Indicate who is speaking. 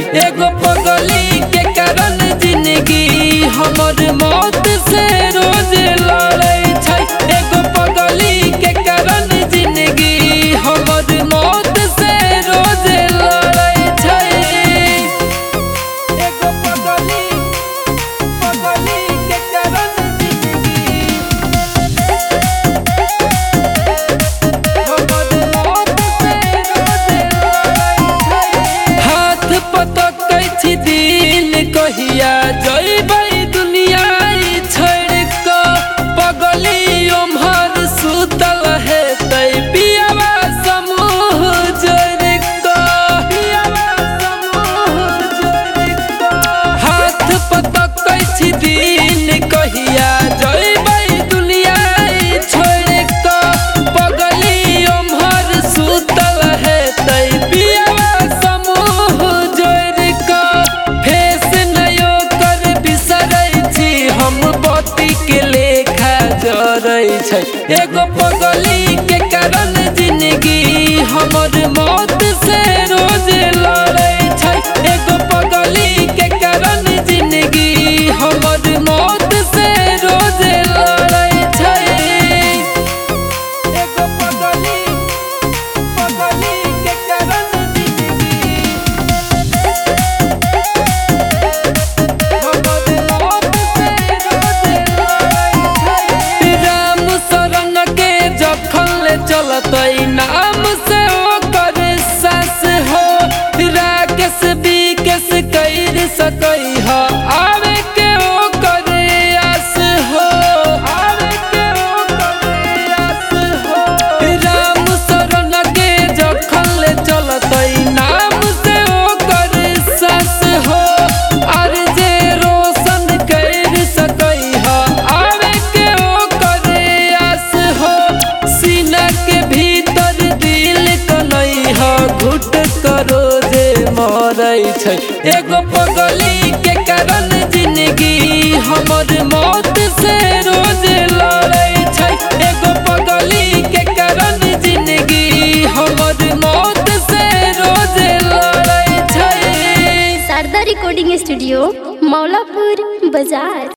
Speaker 1: एगो पगली के कारण जिंदगी हमर मौत से रोज लड़ै छै। एगो पगली के कारण जिंदगी हमर मौत से रोज लड़ै छै। एगो पगली के कारण जिंदगी हमर मौत से रोज लड़ै छै। हाथ पटकै छी दिल कहिया जइबै दुनिया छोड़ क, पगली ओम्हर सुतल हेतै पियावा समूह जोड़ क, पियावा समूह जोड़ क। हाथ पटकै छी दिल कहिया जइबै दुनिया छोड़ क, पगली ओम्हर सुतल हेतै पियावा समूह जोड़ क। फेस नयो कर बिसरै छी हम बत्ती के लेखा जरै छै। एगो पगली के कारण जिंदगी हमर मौत से रोज लड़ै छै। एगो पगली के कारण जिंदगी हमर मौत से रोज लड़ै छै। एगो पगली के कारण जिंदगी हमर मौत से रोज लड़ै छै। राम शरण के जखन ले चलतै नाम से ओकर सास हो, राकेश विकेश कैर सकै ह आवे के ओकर आस हो, आवे के ओकर आस हो। राम शरण के जखन ले चलतै नाम से ओकर सास हो, और जे रोशन कैर सकै ह आवे के ओकर आस हो। सीना के भीतर दिल कनै ह घुट करो जे मरै छै। एगो पगली के कारण जिंदगी हमर मौत से रोज लड़ै छै। एगो पगली के कारण जिंदगी हमर मौत से रोज लड़ै छै।
Speaker 2: शारदा रिकॉर्डिंग स्टूडियो मौलापुर बाजार।